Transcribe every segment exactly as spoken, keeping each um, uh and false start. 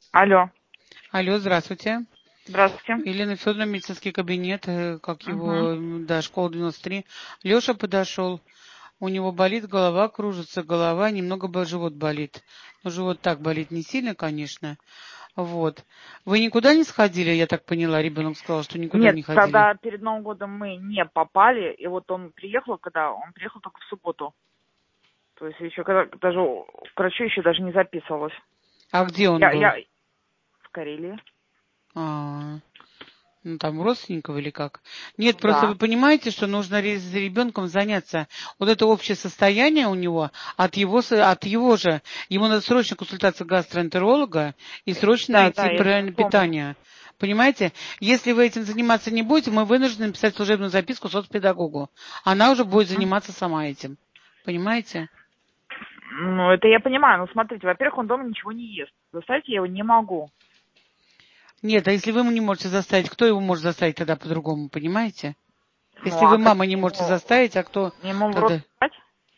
Алло. Алло, здравствуйте. Здравствуйте. Елена Федоровна, медицинский кабинет, э, как его, Угу. м, да, школа девяносто три. Леша подошел, у него болит голова, кружится голова, немного бо- живот болит. Но живот так болит не сильно, конечно. Вот. Вы никуда не сходили, я так поняла, ребенок сказал, что никуда Нет, не ходили. тогда перед Новым годом мы не попали, и вот он приехал, когда он приехал только в субботу. То есть еще когда даже к врачу еще даже не записывалась. А где он Я, был? я в Карелии. А, ну, там у родственников или как? Нет, просто вы Да. понимаете, что нужно ре- с ребенком заняться. Вот это общее состояние у него от его, с- от его же. Ему надо срочно консультация гастроэнтеролога и срочно Да, найти да, я правильное помню. питание. Понимаете? Если вы этим заниматься не будете, мы вынуждены писать служебную записку соцпедагогу. Она уже будет Мгм. заниматься сама этим. Понимаете? Ну, это я понимаю. Ну, смотрите, во-первых, он дома ничего не ест. Заставить я его не могу. Нет, а если вы ему не можете заставить, кто его может заставить тогда по-другому, понимаете? Ну, Если а вы, как мама, не можете ему, заставить, а кто ему в рот тогда? дать?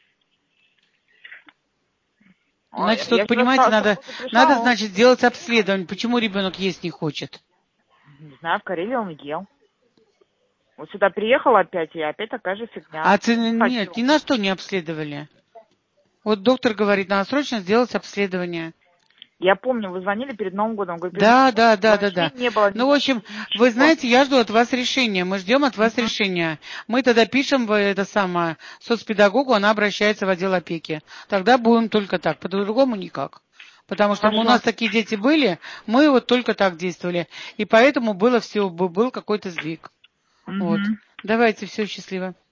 А, Значит, Я вот вчера понимаете, с надо, работы пришла, надо, он, значит, сделать обследование, почему ребенок есть не хочет. не знаю, в Карелии он ел. Вот сюда приехал опять, и опять такая же фигня. А цены Хочу. нет, ни на что не обследовали. Вот доктор говорит, надо срочно сделать обследование. Я помню, вы звонили перед Новым годом. Говорю, перед Новым Да, годом да, да, да, вообще да. не было ни Ну, в общем, записи, вы ничего. знаете, я жду от вас решения. Мы ждем от вас Мгм. решения. Мы тогда пишем в это самое соцпедагогу, она обращается в отдел опеки. Тогда будем только так, по-другому никак. Потому что мы, у нас Хорошо. такие дети были, мы вот только так действовали. И поэтому было все, был какой-то сдвиг. Вот. Мгм. Давайте, все, счастливо.